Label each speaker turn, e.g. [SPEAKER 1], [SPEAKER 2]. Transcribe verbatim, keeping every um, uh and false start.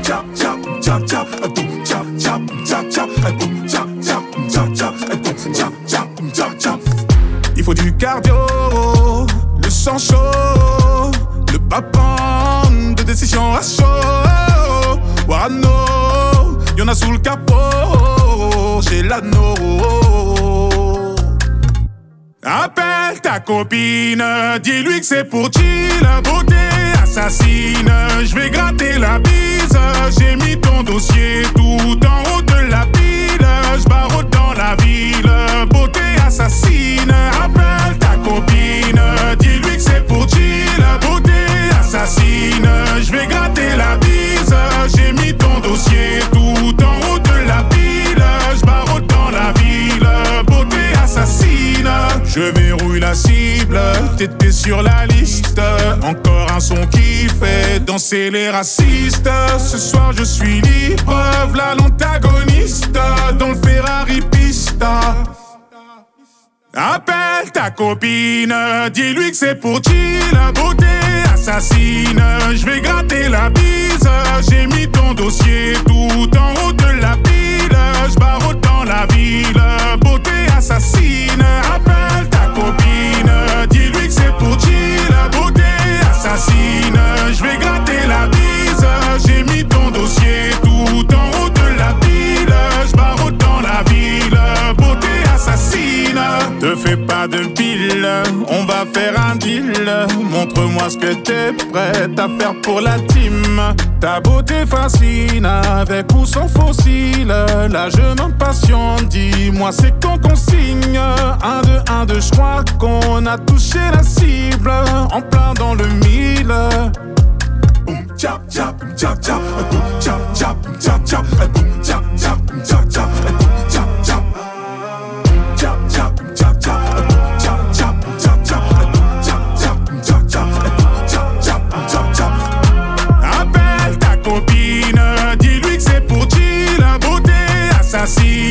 [SPEAKER 1] tcha tcha tcha tcha, boum tcha tcha tcha tcha, boum tcha tcha tcha tcha, boum tcha tcha tcha tcha. Il faut du cardio, le sang chaud, le papin de décision à chaud. Warano, y'en a sous le capot, j'ai l'anneau. Appelle ta copine, dis-lui que c'est pour chill. Beauté assassine, je vais gratter la bise. J'ai mis ton dossier tout en haut de la pile. Je barre dans la ville, beauté assassine. Appelle ta copine, dis-lui que c'est pour chill. Beauté assassine, je vais gratter la bise. J'ai mis ton dossier tout en haut de la pile. Je barre dans la ville, beauté assassine. Je verrouille la cible, t'étais sur la liste. Encore un son qui fait danser les racistes. Ce soir je suis libre, v'là l'antagoniste dans le Ferrari Pista. Appelle ta copine, dis-lui que c'est pour chill. Beauté assassine, je vais gratter la bise. J'ai mis ton dossier tout en haut de la pile. Je barre dans la ville, beauté assassine. Appelle ta copine, dis-lui que c'est pour chill. Beauté assassine, je vais gratter la bise. J'ai mis ton dossier tout en haut de la pile. Je barre dans la ville, beauté assassine. Te fais pas de pile, on va faire un deal. Montre-moi ce que t'es prête à faire pour la team. Ta beauté fascine, avec ou sans fossile. Là je m'impatiente, dis-moi c'est quand qu'on signe. Un, deux, un, deux, je crois qu'on a touché la cible. En plein dans le mille. Boum tcha tcha tcha tcha, boum tcha tcha tcha tcha, boum tcha tcha tcha tcha, boum tcha tcha. Tcha tcha tcha tcha, boum tcha tcha tcha tcha, boum tcha tcha tcha tcha, boum tcha tcha tcha tcha. Appelle ta copine, dis-lui que c'est pour chill. Beauté assassine,